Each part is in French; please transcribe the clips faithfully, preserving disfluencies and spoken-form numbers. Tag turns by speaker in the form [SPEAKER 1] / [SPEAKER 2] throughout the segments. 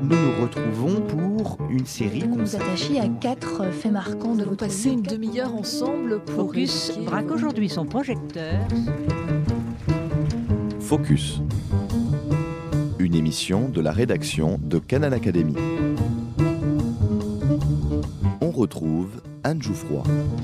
[SPEAKER 1] nous nous retrouvons pour une série
[SPEAKER 2] Vous nous
[SPEAKER 1] consacrée...
[SPEAKER 2] attachez à quatre faits marquants de
[SPEAKER 3] Vous
[SPEAKER 2] votre
[SPEAKER 3] passez
[SPEAKER 2] vie.
[SPEAKER 3] une demi-heure ensemble pour
[SPEAKER 4] Focus
[SPEAKER 3] évoquer-
[SPEAKER 4] braque aujourd'hui son projecteur.
[SPEAKER 5] Focus. Une émission de la rédaction de Canal Académie. On retrouve Anne Jouffroy.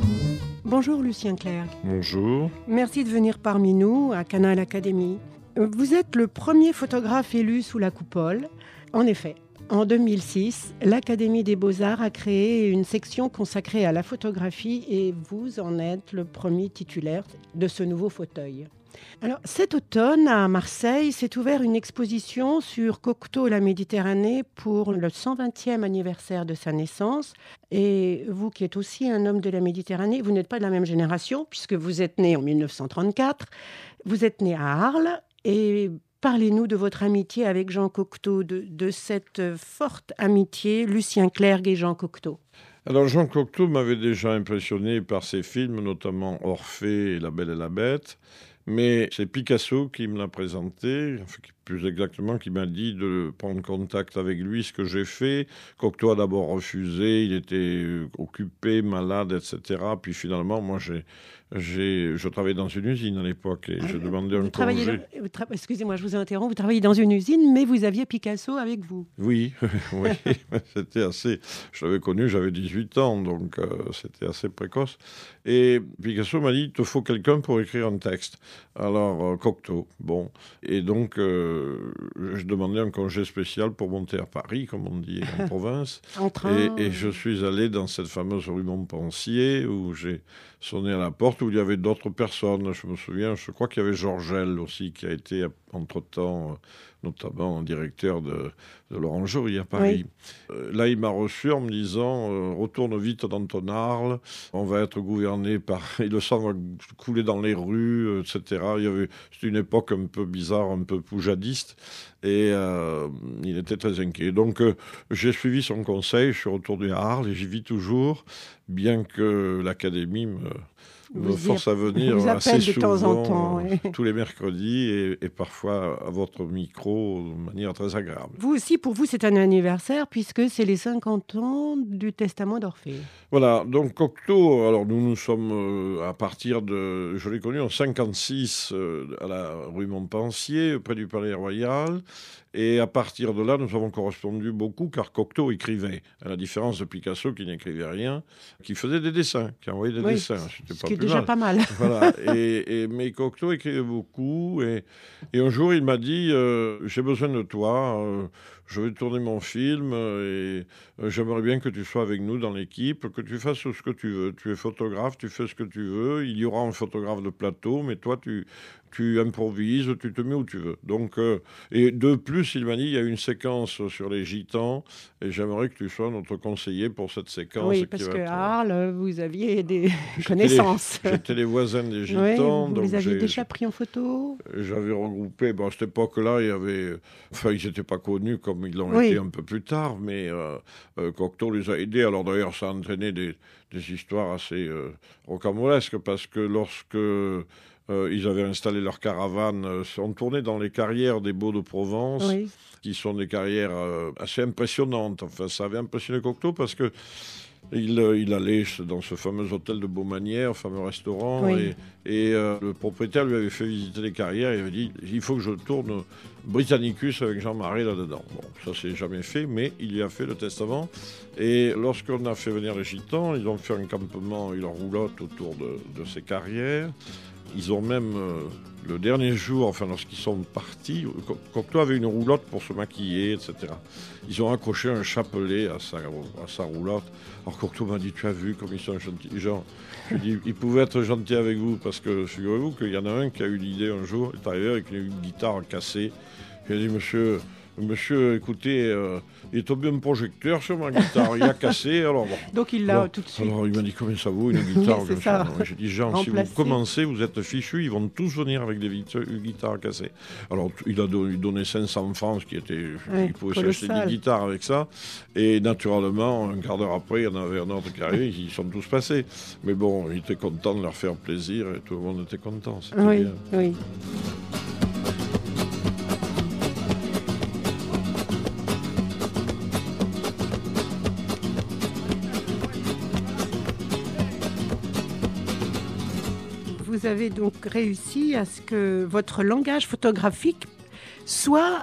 [SPEAKER 6] Bonjour Lucien Clerc.
[SPEAKER 7] Bonjour.
[SPEAKER 6] Merci de venir parmi nous à Canal Académie. Vous êtes le premier photographe élu sous la coupole. En effet, en deux mille six, l'Académie des Beaux-Arts a créé une section consacrée à la photographie et vous en êtes le premier titulaire de ce nouveau fauteuil. Alors, cet automne, à Marseille, s'est ouverte une exposition sur Cocteau et la Méditerranée pour le cent vingtième anniversaire de sa naissance. Et vous, qui êtes aussi un homme de la Méditerranée, vous n'êtes pas de la même génération, puisque vous êtes né en mille neuf cent trente-quatre. Vous êtes né à Arles. Et parlez-nous de votre amitié avec Jean Cocteau, de, de cette forte amitié, Lucien Clerc et Jean Cocteau.
[SPEAKER 7] Alors Jean Cocteau m'avait déjà impressionné par ses films, notamment Orphée et La Belle et la Bête. Mais c'est Picasso qui me l'a présenté, enfin, plus exactement qui m'a dit de prendre contact avec lui, ce que j'ai fait. Cocteau a d'abord refusé, il était occupé, malade, et cetera. Puis finalement, moi, j'ai, j'ai, je travaillais dans une usine à l'époque et je demandais un
[SPEAKER 6] Vous
[SPEAKER 7] congé.
[SPEAKER 6] dans- vous tra- Excusez-moi, je vous interromps. Vous travaillez dans une usine, mais vous aviez Picasso avec vous.
[SPEAKER 7] Oui, oui, c'était assez... Je l'avais connu, j'avais dix-huit ans, donc euh, c'était assez précoce. Et Picasso m'a dit, il te faut quelqu'un pour écrire un texte. Alors, euh, Cocteau, bon. Et donc, euh, je demandais un congé spécial pour monter à Paris, comme on dit en province.
[SPEAKER 6] En train.
[SPEAKER 7] Et, et je suis allé dans cette fameuse rue Montpensier, où j'ai sonné à la porte, où il y avait d'autres personnes. Je me souviens, je crois qu'il y avait Georgel aussi, qui a été, entre-temps... Euh, notamment directeur de, de l'Orangerie à Paris. Oui. Euh, là, il m'a reçu en me disant euh, « Retourne vite dans ton Arles, on va être gouverné par... Et le sang va couler dans les rues, euh, et cetera » Il y avait... C'était une époque un peu bizarre, un peu poujadiste, et euh, il était très inquiet. Donc, euh, j'ai suivi son conseil, je suis retourné à Arles, et j'y vis toujours, bien que l'Académie me... me force à venir
[SPEAKER 6] vous
[SPEAKER 7] assez
[SPEAKER 6] appelle de
[SPEAKER 7] souvent,
[SPEAKER 6] temps en temps, oui.
[SPEAKER 7] tous les mercredis, et, et parfois à votre micro de manière très agréable.
[SPEAKER 6] Vous aussi, pour vous, c'est un anniversaire, puisque c'est les cinquante ans du Testament d'Orphée.
[SPEAKER 7] Voilà, donc Cocteau, alors nous nous sommes euh, à partir de... Je l'ai connu en cinquante-six euh, à la rue Montpensier, près du Palais Royal. Et à partir de là, nous avons correspondu beaucoup, car Cocteau écrivait, à la différence de Picasso qui n'écrivait rien, qui faisait des dessins, qui envoyait des
[SPEAKER 6] oui,
[SPEAKER 7] dessins. C'était
[SPEAKER 6] ce
[SPEAKER 7] pas
[SPEAKER 6] qui est
[SPEAKER 7] plus
[SPEAKER 6] déjà
[SPEAKER 7] mal.
[SPEAKER 6] pas mal.
[SPEAKER 7] Voilà. Et, et, mais Cocteau écrivait beaucoup. Et, et un jour, il m'a dit euh, « J'ai besoin de toi, euh, je vais tourner mon film et euh, j'aimerais bien que tu sois avec nous dans l'équipe, que tu fasses ce que tu veux. Tu es photographe, tu fais ce que tu veux. Il y aura un photographe de plateau, mais toi, tu... tu improvises, tu te mets où tu veux. » Donc, euh, et de plus, il m'a dit, il y a une séquence sur les gitans, et j'aimerais que tu sois notre conseiller pour cette séquence.
[SPEAKER 6] Oui, parce
[SPEAKER 7] qui va
[SPEAKER 6] qu'à
[SPEAKER 7] être...
[SPEAKER 6] Arles, vous aviez des
[SPEAKER 7] J'étais
[SPEAKER 6] connaissances.
[SPEAKER 7] Les, j'étais les voisins des gitans.
[SPEAKER 6] Oui, vous
[SPEAKER 7] donc
[SPEAKER 6] les aviez
[SPEAKER 7] j'ai,
[SPEAKER 6] déjà pris en photo.
[SPEAKER 7] J'avais regroupé, bon, à cette époque-là, il y avait... Enfin, ils n'étaient pas connus comme ils l'ont
[SPEAKER 6] oui.
[SPEAKER 7] été un peu plus tard, mais euh, euh, Cocteau les a aidés. Alors d'ailleurs, ça a entraîné des, des histoires assez euh, rocambolesques, parce que lorsque... Euh, ils avaient installé leur caravane. Euh, on tournait dans les carrières des Baux de Provence, oui. qui sont des carrières euh, assez impressionnantes. Enfin, ça avait impressionné Cocteau parce que il, euh, il allait dans ce fameux hôtel de Beaumanière, fameux restaurant, oui. et, et euh, le propriétaire lui avait fait visiter les carrières. Il avait dit « Il faut que je tourne Britannicus avec Jean Marais là-dedans. » Bon, ça s'est jamais fait, mais il y a fait le testament. Et lorsqu'on a fait venir les gitans, ils ont fait un campement, ils en roulotte autour de, de ces carrières. Ils ont même, euh, le dernier jour, enfin lorsqu'ils sont partis, Cocteau avait une roulotte pour se maquiller, et cetera. Ils ont accroché un chapelet à sa, à sa roulotte. Alors Cocteau m'a dit, tu as vu comme ils sont gentils. Genre, je lui ai dit, ils pouvaient être gentils avec vous, parce que figurez-vous qu'il y en a un qui a eu l'idée un jour, il est arrivé avec une guitare cassée. Il a dit, monsieur... Monsieur, écoutez, euh, il est tombé un projecteur sur ma guitare, il a cassé, alors bon.
[SPEAKER 6] Donc il l'a
[SPEAKER 7] alors,
[SPEAKER 6] tout de suite.
[SPEAKER 7] Alors il m'a dit, combien ça vaut une guitare
[SPEAKER 6] oui, c'est ça.
[SPEAKER 7] J'ai dit, Jean, remplacé. Si vous commencez, vous êtes fichus, ils vont tous venir avec des guitares cassées. Alors il a donné, donné cinq cents francs, ce qui était, oui, il pouvait s'acheter des guitares avec ça. Et naturellement, un quart d'heure après, il y en avait un autre qui arrivait, ils sont tous passés. Mais bon, il était content de leur faire plaisir et tout le monde était content. C'était
[SPEAKER 6] oui,
[SPEAKER 7] bien.
[SPEAKER 6] oui. vous avez donc réussi à ce que votre langage photographique soit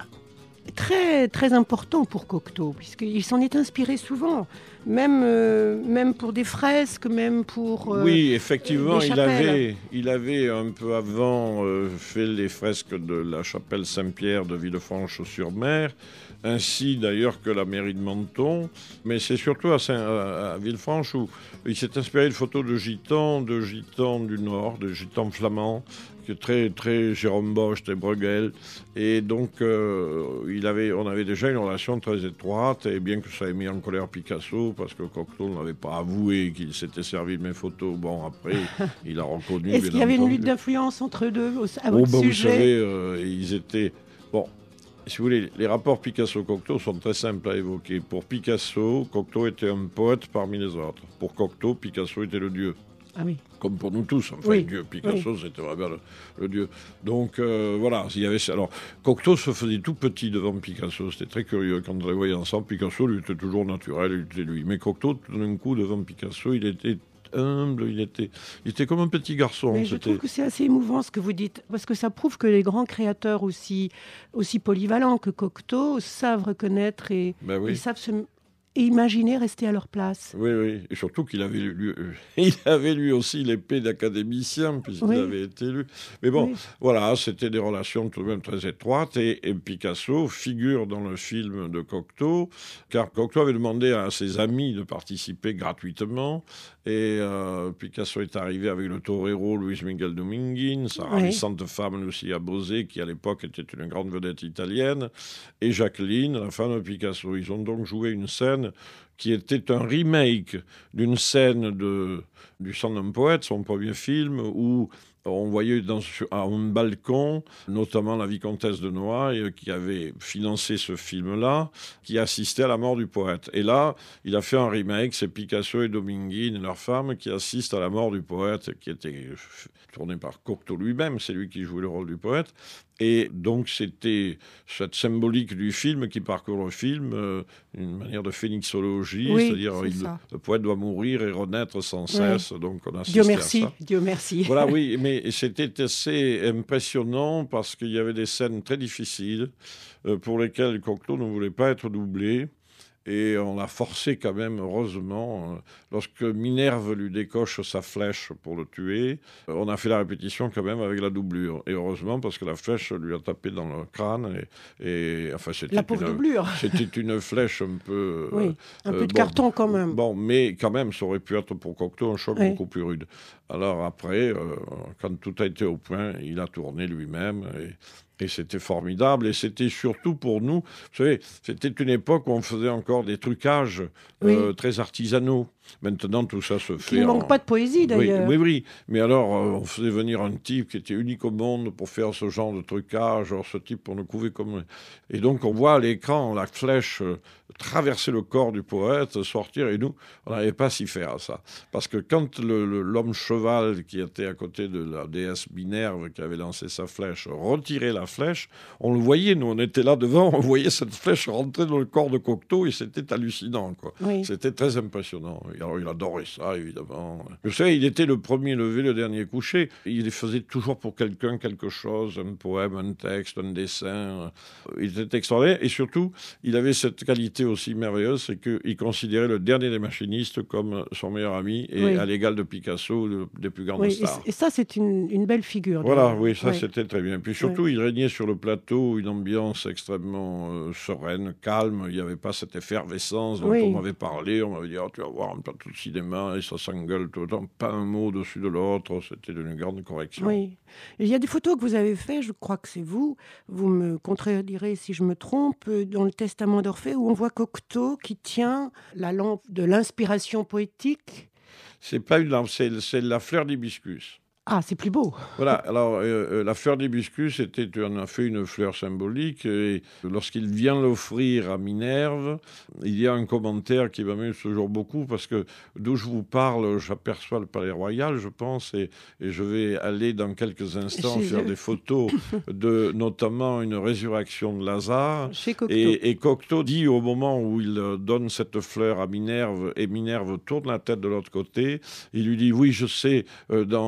[SPEAKER 6] très, très important pour Cocteau, puisqu'il s'en est inspiré souvent, même, euh, même pour des fresques, même pour euh,
[SPEAKER 7] Oui, effectivement,
[SPEAKER 6] des
[SPEAKER 7] il
[SPEAKER 6] chapelles.
[SPEAKER 7] avait, il avait un peu avant euh, fait les fresques de la chapelle Saint-Pierre de Villefranche-sur-Mer, ainsi d'ailleurs que la mairie de Menton, mais c'est surtout à, Saint, à, à Villefranche où il s'est inspiré de photos de gitans, de gitans du Nord, de gitans flamands, qui est très, très Jérôme Bosch, très Bruegel, et donc euh, il avait, on avait déjà une relation très étroite, et bien que ça ait mis en colère Picasso, parce que Cocteau n'avait pas avoué qu'il s'était servi de mes photos, bon après, il a reconnu.
[SPEAKER 6] Est-ce qu'il y avait une lutte d'influence entre deux à votre
[SPEAKER 7] oh, ben,
[SPEAKER 6] sujet?
[SPEAKER 7] Vous savez, euh, ils étaient... Bon, si vous voulez, les rapports Picasso-Cocteau sont très simples à évoquer. Pour Picasso, Cocteau était un poète parmi les autres. Pour Cocteau, Picasso était le dieu.
[SPEAKER 6] Ah oui.
[SPEAKER 7] Comme pour nous tous, enfin,
[SPEAKER 6] oui,
[SPEAKER 7] le dieu. Picasso,
[SPEAKER 6] oui.
[SPEAKER 7] c'était vraiment le, le dieu. Donc, euh, voilà, il y avait... Alors, Cocteau se faisait tout petit devant Picasso. C'était très curieux. Quand on les voyait ensemble, Picasso, lui, était toujours naturel, il était lui. Mais Cocteau, tout d'un coup, devant Picasso, il était humble, il était, il était comme un petit garçon.
[SPEAKER 6] Mais je
[SPEAKER 7] c'était...
[SPEAKER 6] trouve que c'est assez émouvant ce que vous dites, parce que ça prouve que les grands créateurs aussi, aussi polyvalents que Cocteau savent reconnaître et
[SPEAKER 7] Ben oui.
[SPEAKER 6] ils savent se... et imaginer rester à leur place.
[SPEAKER 7] Oui, oui, et surtout qu'il avait lui, il avait lui aussi l'épée d'académicien, puisqu'il
[SPEAKER 6] oui.
[SPEAKER 7] avait été élu. Mais bon,
[SPEAKER 6] oui.
[SPEAKER 7] voilà, c'était des relations tout de même très étroites, et, et Picasso figure dans le film de Cocteau, car Cocteau avait demandé à ses amis de participer gratuitement, et euh, Picasso est arrivé avec le torero Luis Miguel Dominguín, sa
[SPEAKER 6] oui.
[SPEAKER 7] ravissante femme Lucia Bosé, qui à l'époque était une grande vedette italienne, et Jacqueline, la femme de Picasso. Ils ont donc joué une scène qui était un remake d'une scène de, du Sang d'un poète, son premier film, où on voyait dans, à un balcon, notamment la vicomtesse de Noailles, qui avait financé ce film-là, qui assistait à la mort du poète. Et là, il a fait un remake, c'est Picasso et Dominguín, leur femme, qui assistent à la mort du poète, qui était tourné par Cocteau lui-même, c'est lui qui jouait le rôle du poète. Et donc, c'était cette symbolique du film qui parcourt le film, euh, une manière de phénixologie,
[SPEAKER 6] oui,
[SPEAKER 7] c'est-à-dire
[SPEAKER 6] c'est
[SPEAKER 7] il,
[SPEAKER 6] ça.
[SPEAKER 7] le poète doit mourir et renaître sans cesse.
[SPEAKER 6] Oui.
[SPEAKER 7] Donc, on
[SPEAKER 6] Dieu
[SPEAKER 7] assistait
[SPEAKER 6] merci,
[SPEAKER 7] à ça.
[SPEAKER 6] Dieu merci.
[SPEAKER 7] Voilà, oui, mais c'était assez impressionnant parce qu'il y avait des scènes très difficiles euh, pour lesquelles Cocteau ne voulait pas être doublé. Et on l'a forcé quand même, heureusement. Euh, lorsque Minerve lui décoche sa flèche pour le tuer, euh, on a fait la répétition quand même avec la doublure. Et heureusement, parce que la flèche lui a tapé dans le crâne. Et, et enfin, c'était
[SPEAKER 6] la pauvre
[SPEAKER 7] une,
[SPEAKER 6] doublure.
[SPEAKER 7] C'était une flèche un peu...
[SPEAKER 6] Oui, un
[SPEAKER 7] euh,
[SPEAKER 6] peu de
[SPEAKER 7] bon,
[SPEAKER 6] carton quand même.
[SPEAKER 7] Bon, mais quand même, ça aurait pu être pour Cocteau un choc
[SPEAKER 6] oui.
[SPEAKER 7] beaucoup plus rude. Alors après, euh, quand tout a été au point, il a tourné lui-même. Et... Et c'était formidable. Et c'était surtout pour nous, vous savez, c'était une époque où on faisait encore des trucages
[SPEAKER 6] oui.
[SPEAKER 7] euh, très artisanaux. Maintenant, tout ça se fait.
[SPEAKER 6] Il ne manque
[SPEAKER 7] en...
[SPEAKER 6] pas de poésie, d'ailleurs.
[SPEAKER 7] Oui, oui, oui. Mais alors, euh, on faisait venir un type qui était unique au monde pour faire ce genre de trucage. Alors, ce type, on le couvait comme... Et donc, on voit à l'écran la flèche euh, traverser le corps du poète, sortir. Et nous, on n'arrivait pas à s'y faire à ça. Parce que quand le, le, l'homme cheval qui était à côté de la déesse Minerve, qui avait lancé sa flèche, retirait la flèche, on le voyait, nous, on était là devant, on voyait cette flèche rentrer dans le corps de Cocteau et c'était hallucinant, quoi.
[SPEAKER 6] Oui.
[SPEAKER 7] C'était très impressionnant. Alors, il adorait ça, évidemment. Vous savez, il était le premier levé, le dernier couché. Il faisait toujours pour quelqu'un quelque chose, un poème, un texte, un dessin. Il était extraordinaire. Et surtout, il avait cette qualité aussi merveilleuse, c'est qu'il considérait le dernier des machinistes comme son meilleur ami et oui. à l'égal de Picasso, le, des plus grandes
[SPEAKER 6] oui,
[SPEAKER 7] stars.
[SPEAKER 6] Et ça, c'est une, une belle figure.
[SPEAKER 7] Voilà, oui, ça,
[SPEAKER 6] oui.
[SPEAKER 7] c'était très bien. Puis surtout, oui. il régnait sur le plateau une ambiance extrêmement euh, sereine, calme. Il n'y avait pas cette effervescence dont oui. on m'avait parlé. On m'avait dit, oh, tu vas voir un plateau de cinéma et ça s'engueule tout le temps. Pas un mot au-dessus de l'autre. C'était d'une grande correction.
[SPEAKER 6] Oui. Il y a des photos que vous avez faites, je crois que c'est vous. Vous me contredirez si je me trompe, dans le Testament d'Orphée, où on voit Cocteau qui tient la lampe de l'inspiration poétique.
[SPEAKER 7] C'est pas une lampe, c'est, c'est la fleur d'hibiscus.
[SPEAKER 6] Ah, c'est plus beau.
[SPEAKER 7] Voilà, alors euh, euh, la fleur d'hibiscus, était, on a fait une fleur symbolique, et lorsqu'il vient l'offrir à Minerve, il y a un commentaire qui m'amuse toujours beaucoup, parce que d'où je vous parle, j'aperçois le palais royal, je pense, et, et je vais aller dans quelques instants
[SPEAKER 6] Chez
[SPEAKER 7] faire
[SPEAKER 6] eux.
[SPEAKER 7] des photos de notamment une résurrection de Lazare.
[SPEAKER 6] Chez Cocteau.
[SPEAKER 7] Et, et Cocteau dit au moment où il donne cette fleur à Minerve, et Minerve tourne la tête de l'autre côté, il lui dit, oui, je sais, euh, dans...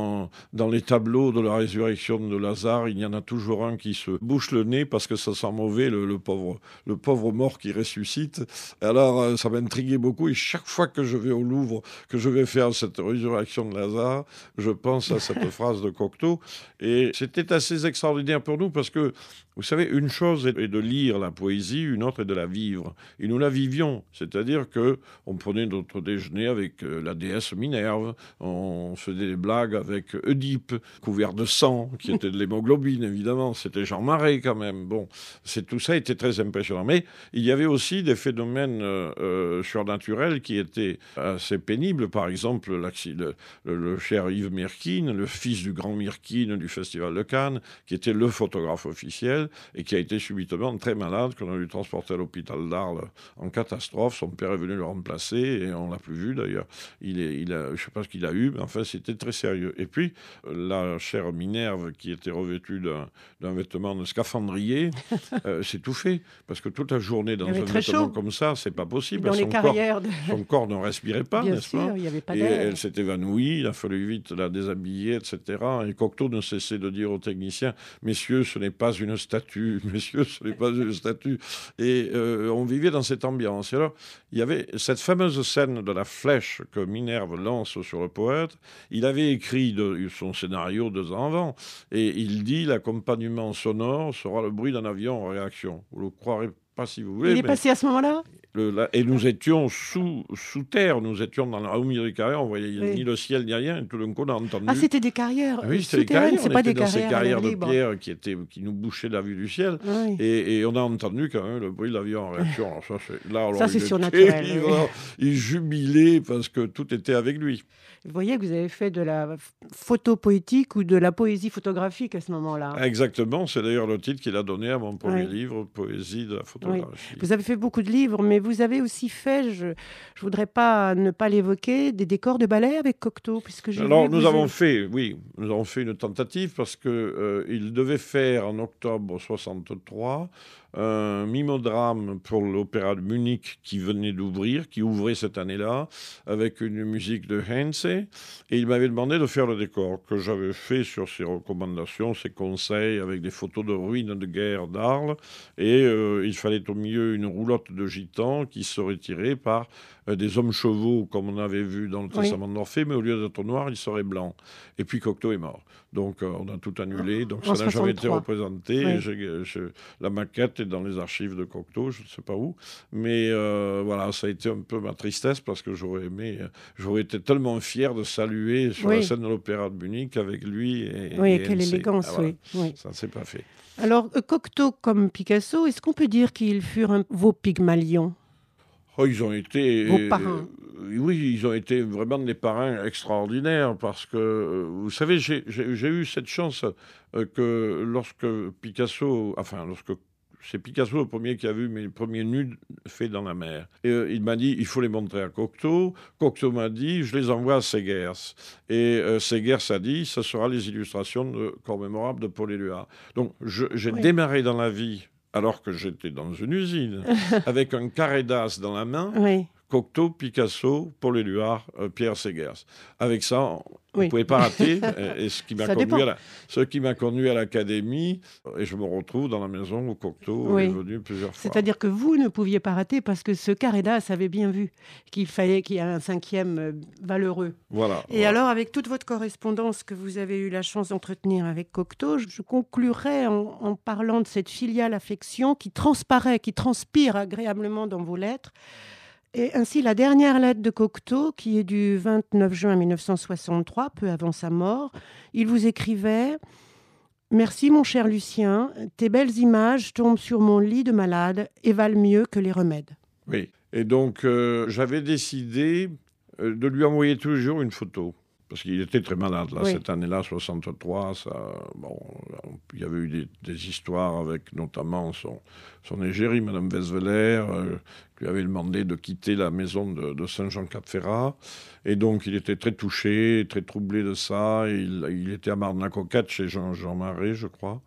[SPEAKER 7] dans les tableaux de la résurrection de Lazare, il y en a toujours un qui se bouche le nez parce que ça sent mauvais, le, le, pauvre, le pauvre mort qui ressuscite. Alors, ça m'intriguait beaucoup. Et chaque fois que je vais au Louvre, que je vais faire cette résurrection de Lazare, je pense à cette phrase de Cocteau. Et c'était assez extraordinaire pour nous parce que, vous savez, une chose est de lire la poésie, une autre est de la vivre. Et nous la vivions, c'est-à-dire qu'on prenait notre déjeuner avec la déesse Minerve, on faisait des blagues avec Oedipe, couvert de sang, qui était de l'hémoglobine, évidemment. C'était Jean Marais, quand même. Bon, c'est, tout ça était très impressionnant. Mais il y avait aussi des phénomènes euh, surnaturels qui étaient assez pénibles. Par exemple, le, le, le cher Yves Mirkine, le fils du grand Mirkine du Festival de Cannes, qui était le photographe officiel, et qui a été subitement très malade, qu'on a dû transporter à l'hôpital d'Arles en catastrophe. Son père est venu le remplacer, et on ne l'a plus vu d'ailleurs. Il est, il a, je ne sais pas ce qu'il a eu, mais enfin c'était très sérieux. Et puis, la chère Minerve, qui était revêtue d'un, d'un vêtement de scaphandrier, euh, s'est étouffée, parce que toute la journée dans un vêtement chaud. Comme ça, c'est pas possible.
[SPEAKER 6] Dans
[SPEAKER 7] son
[SPEAKER 6] les carrières
[SPEAKER 7] corps,
[SPEAKER 6] de...
[SPEAKER 7] son corps ne respirait pas,
[SPEAKER 6] Bien
[SPEAKER 7] n'est-ce
[SPEAKER 6] sûr,
[SPEAKER 7] pas?
[SPEAKER 6] Il y avait pas
[SPEAKER 7] et
[SPEAKER 6] d'air.
[SPEAKER 7] elle s'est évanouie, il a fallu vite la déshabiller, et cetera. Et Cocteau ne cessait de dire aux techniciens, messieurs, ce n'est pas une statue, messieurs, ce n'est pas une statue. Et euh, on vivait dans cette ambiance. Et alors, il y avait cette fameuse scène de la flèche que Minerve lance sur le poète. Il avait écrit de, son scénario deux ans avant, et il dit, l'accompagnement sonore sera le bruit d'un avion en réaction. Vous le croirez pas si vous voulez.
[SPEAKER 6] Il est passé à ce moment-là?
[SPEAKER 7] Le, la, et nous étions sous, sous terre, nous étions dans la, au milieu des carrières, on voyait oui. ni le ciel ni rien, et tout d'un coup on a entendu...
[SPEAKER 6] Ah, c'était des carrières
[SPEAKER 7] oui, c'était des carrières,
[SPEAKER 6] c'est
[SPEAKER 7] on
[SPEAKER 6] pas
[SPEAKER 7] était
[SPEAKER 6] des
[SPEAKER 7] dans
[SPEAKER 6] carrières
[SPEAKER 7] ces carrières de
[SPEAKER 6] libre.
[SPEAKER 7] pierre qui, étaient, qui nous bouchaient la vue du ciel, oui. et, et on a entendu quand même le bruit de l'avion en réaction. Alors ça, c'est, là, alors,
[SPEAKER 6] ça, c'est surnaturel.
[SPEAKER 7] Il, oui. il jubilait parce que tout était avec lui.
[SPEAKER 6] Vous voyez que vous avez fait de la photo poétique ou de la poésie photographique à ce moment-là.
[SPEAKER 7] Exactement, c'est d'ailleurs le titre qu'il a donné à mon premier
[SPEAKER 6] oui.
[SPEAKER 7] livre, Poésie de la photographie.
[SPEAKER 6] Oui. Vous avez fait beaucoup de livres, mais vous avez aussi fait, je ne voudrais pas ne pas l'évoquer, des décors de ballet avec Cocteau, puisque j'ai
[SPEAKER 7] Alors,
[SPEAKER 6] vu
[SPEAKER 7] nous
[SPEAKER 6] vous
[SPEAKER 7] avons
[SPEAKER 6] avez...
[SPEAKER 7] fait, oui, nous avons fait une tentative parce qu'il euh, devait faire en octobre soixante-trois un mimodrame pour l'opéra de Munich qui venait d'ouvrir, qui ouvrait cette année-là, avec une musique de Heinze. Et il m'avait demandé de faire le décor, que j'avais fait sur ses recommandations, ses conseils, avec des photos de ruines de guerre d'Arles. Et euh, il fallait au milieu une roulotte de gitans qui serait tirée par euh, des hommes chevaux, comme on avait vu dans le oui. Testament d'Orphée, mais au lieu d'être noir, il serait blanc. Et puis Cocteau est mort. Donc euh, on a tout annulé, donc en ça n'a jamais été représenté. Oui. Je, je, la maquette est dans les archives de Cocteau, je ne sais pas où. Mais euh, voilà, ça a été un peu ma tristesse parce que j'aurais aimé, j'aurais été tellement fier de saluer sur oui. la scène de l'Opéra de Munich avec lui. Et,
[SPEAKER 6] oui,
[SPEAKER 7] et
[SPEAKER 6] quelle élégance,
[SPEAKER 7] ah, voilà.
[SPEAKER 6] oui. oui.
[SPEAKER 7] Ça ne s'est pas fait.
[SPEAKER 6] Alors, Cocteau comme Picasso, est-ce qu'on peut dire qu'ils furent un... vos Pygmalions?
[SPEAKER 7] Oh, ils ont été...
[SPEAKER 6] Vos parrains.
[SPEAKER 7] Euh, oui, ils ont été vraiment des parrains extraordinaires parce que, euh, vous savez, j'ai, j'ai, j'ai eu cette chance euh, que lorsque Picasso, enfin, lorsque c'est Picasso le premier qui a vu mes premiers nus faits dans la mer. Et euh, il m'a dit, il faut les montrer à Cocteau. Cocteau m'a dit, je les envoie à Segers. Et euh, Segers a dit, ce sera les illustrations de Corps mémorable de Paul Éluard. Donc, je, j'ai oui. démarré dans la vie, alors que j'étais dans une usine, avec un carré d'as dans la main.
[SPEAKER 6] Oui.
[SPEAKER 7] Cocteau, Picasso, Paul Éluard, euh, Pierre Segers. Avec ça, on oui. ne pouvait pas rater. et, et ce qui m'a conduit à la, ce qui m'a conduit à l'Académie, et je me retrouve dans la maison où Cocteau oui. est venu plusieurs fois.
[SPEAKER 6] C'est-à-dire que vous ne pouviez pas rater parce que ce Carré-d'As avait bien vu qu'il fallait qu'il y ait un cinquième valeureux.
[SPEAKER 7] Voilà.
[SPEAKER 6] Et
[SPEAKER 7] voilà.
[SPEAKER 6] alors, avec toute votre correspondance que vous avez eu la chance d'entretenir avec Cocteau, je conclurai en, en parlant de cette filiale affection qui transparaît, qui transpire agréablement dans vos lettres. Et ainsi, la dernière lettre de Cocteau, qui est du vingt-neuf juin mille neuf cent soixante-trois, peu avant sa mort, il vous écrivait « Merci mon cher Lucien, tes belles images tombent sur mon lit de malade et valent mieux que les remèdes. »
[SPEAKER 7] Oui, et donc euh, j'avais décidé euh, de lui envoyer tous les jours une photo. Parce qu'il était très malade, là, oui. cette année-là, soixante-trois. Ça, bon, il y avait eu des, des histoires avec notamment son, son égérie, Madame Vesveler, euh, qui lui avait demandé de quitter la maison de, de Saint-Jean-Cap-Ferrat. Et donc, il était très touché, très troublé de ça. Il, il était à Marne-la-Coquette, chez Jean, Jean Marais, je crois.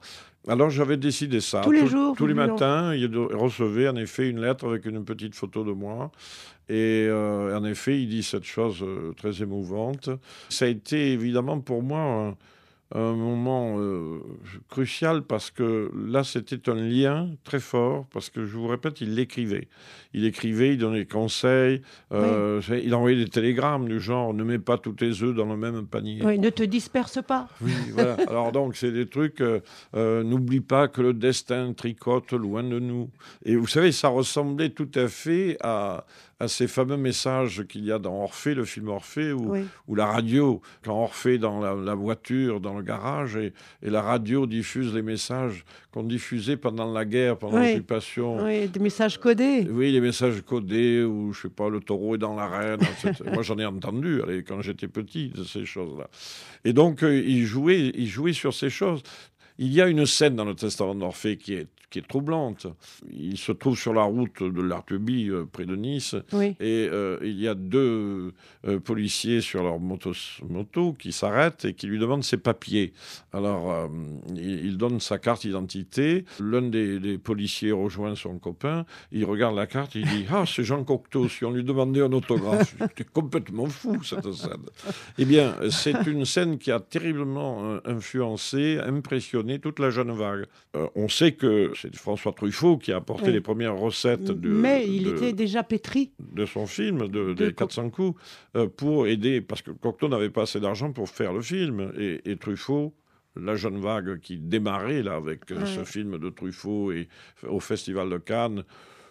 [SPEAKER 7] Alors j'avais décidé ça.
[SPEAKER 6] Tous les
[SPEAKER 7] Tous-
[SPEAKER 6] jours,
[SPEAKER 7] Tous
[SPEAKER 6] vous
[SPEAKER 7] les
[SPEAKER 6] lui en-
[SPEAKER 7] matins, il recevait en effet une lettre avec une petite photo de moi. Et euh, en effet, il dit cette chose euh, très émouvante. Ça a été évidemment pour moi un, un moment euh, crucial parce que là, c'était un lien très fort. Parce que je vous répète, il l'écrivait. Il écrivait, il donnait des conseils. euh, c'est- Il envoyait des télégrammes du genre « Ne mets pas tous tes œufs dans le même panier ».
[SPEAKER 6] Oui, ne te disperse pas.
[SPEAKER 7] Oui, voilà. Alors donc, c'est des trucs, euh, euh, n'oublie pas que le destin tricote loin de nous. Et vous savez, ça ressemblait tout à fait à, à ces fameux messages qu'il y a dans Orphée, le film Orphée, ou,
[SPEAKER 6] Oui.
[SPEAKER 7] ou la radio, quand Orphée dans la, la voiture, dans le garage, et, et la radio diffuse les messages qu'on diffusait pendant la guerre, pendant
[SPEAKER 6] Oui.
[SPEAKER 7] l'occupation.
[SPEAKER 6] Oui, des messages codés.
[SPEAKER 7] Oui, les messages codés, ou je sais pas, le taureau est dans l'arène, et cetera. Moi, j'en ai entendu allez, quand j'étais petit, de ces choses-là. Et donc, euh, il, jouait, il jouait sur ces choses. Il y a une scène dans le Testament d'Orphée qui est, qui est troublante. Il se trouve sur la route de l'Artuby, euh, près de Nice,
[SPEAKER 6] Oui.
[SPEAKER 7] et euh, il y a deux euh, policiers sur leur moto, moto qui s'arrêtent et qui lui demandent ses papiers. Alors, euh, il, il donne sa carte d'identité. L'un des, des policiers rejoint son copain. Il regarde la carte et il dit « Ah, c'est Jean Cocteau, si on lui demandait un autographe. » C'était complètement fou, cette scène. Eh bien, c'est une scène qui a terriblement euh, influencé, impressionné toute la jeune vague. Euh, on sait que c'est François Truffaut qui a apporté
[SPEAKER 6] Oui.
[SPEAKER 7] les premières recettes de,
[SPEAKER 6] Mais il
[SPEAKER 7] de-
[SPEAKER 6] était déjà pétri.
[SPEAKER 7] de son film, de,
[SPEAKER 6] De
[SPEAKER 7] des
[SPEAKER 6] Co-
[SPEAKER 7] quatre cents coups, euh, pour aider, parce que Cocteau n'avait pas assez d'argent pour faire le film, et, et Truffaut, la jeune vague qui démarrait là avec euh,
[SPEAKER 6] Ouais.
[SPEAKER 7] ce film de Truffaut et au Festival de Cannes,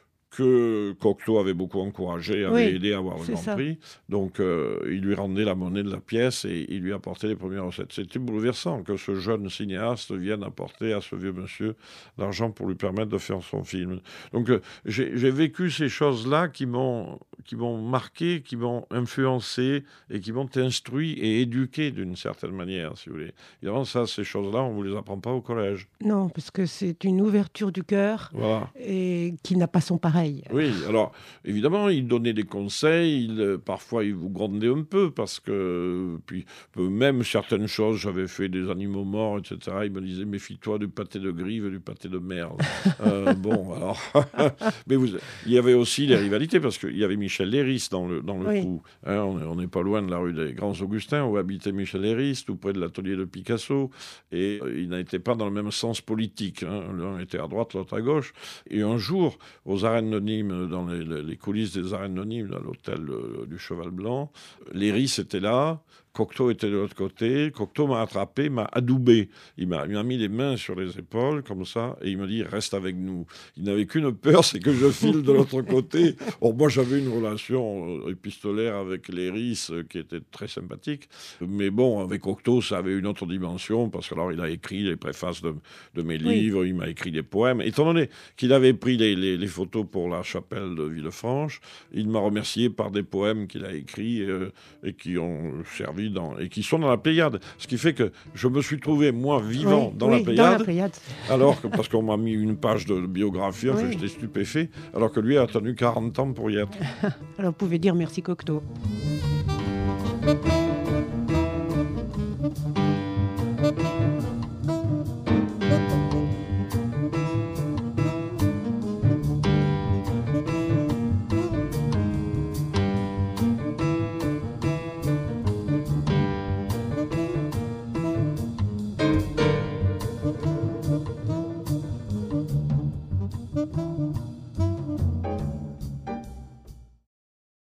[SPEAKER 7] que Cocteau avait beaucoup encouragé, avait
[SPEAKER 6] Oui,
[SPEAKER 7] aidé à avoir le
[SPEAKER 6] c'est
[SPEAKER 7] Grand
[SPEAKER 6] ça.
[SPEAKER 7] Prix. Donc, euh, il lui rendait la monnaie de la pièce et il lui apportait les premières recettes. C'était bouleversant que ce jeune cinéaste vienne apporter à ce vieux monsieur l'argent pour lui permettre de faire son film. Donc, euh, j'ai j'ai vécu ces choses-là qui m'ont qui m'ont marqué, qui m'ont influencé et qui m'ont instruit et éduqué d'une certaine manière, si vous voulez. Évidemment, ça, ces choses-là, on ne vous les apprend pas au collège.
[SPEAKER 6] Non, parce que c'est une ouverture du cœur
[SPEAKER 7] Voilà.
[SPEAKER 6] et qui n'a pas son pareil.
[SPEAKER 7] Oui, alors évidemment, il donnait des conseils, il, euh, parfois il vous grondait un peu parce que, puis euh, même certaines choses, j'avais fait des animaux morts, et cetera. Il me disait méfie-toi du pâté de grive et du pâté de merde. Euh, bon, alors, mais vous, il y avait aussi les rivalités parce qu'il y avait Michel Léris dans le, dans le
[SPEAKER 6] Oui.
[SPEAKER 7] coup. Hein, on n'est pas loin de la rue des Grands Augustins où habitait Michel Léris, tout près de l'atelier de Picasso. Et euh, ils n'étaient pas dans le même sens politique. Hein. L'un était à droite, l'autre à gauche. Et un jour, aux arènes de Nîmes, dans les, les- les coulisses des arènes de Nîmes, à l'hôtel euh, du Cheval Blanc, Léris était là. Cocteau était de l'autre côté. Cocteau m'a attrapé, m'a adoubé. Il m'a il m'a mis les mains sur les épaules, comme ça, et il me dit « Reste avec nous ». Il n'avait qu'une peur, c'est que je file de l'autre côté. Or, moi, j'avais une relation euh, épistolaire avec Léris euh, qui était très sympathique. Mais bon, avec Cocteau, ça avait une autre dimension, parce que alors il a écrit les préfaces de, de mes
[SPEAKER 6] Oui.
[SPEAKER 7] livres, il m'a écrit des poèmes. Étant donné qu'il avait pris les, les- les photos pour la chapelle de Villefranche, il m'a remercié par des poèmes qu'il a écrits euh, et qui ont servi dans, et qui sont dans la Pléiade. Ce qui fait que je me suis trouvé, moi, vivant
[SPEAKER 6] Oui,
[SPEAKER 7] dans,
[SPEAKER 6] oui,
[SPEAKER 7] la Pléiade,
[SPEAKER 6] Dans la Pléiade.
[SPEAKER 7] alors que, parce qu'on m'a mis une page de biographie, enfin,
[SPEAKER 6] Oui.
[SPEAKER 7] j'étais stupéfait, alors que lui a tenu quarante ans pour y être.
[SPEAKER 6] Alors, vous pouvez dire merci Cocteau.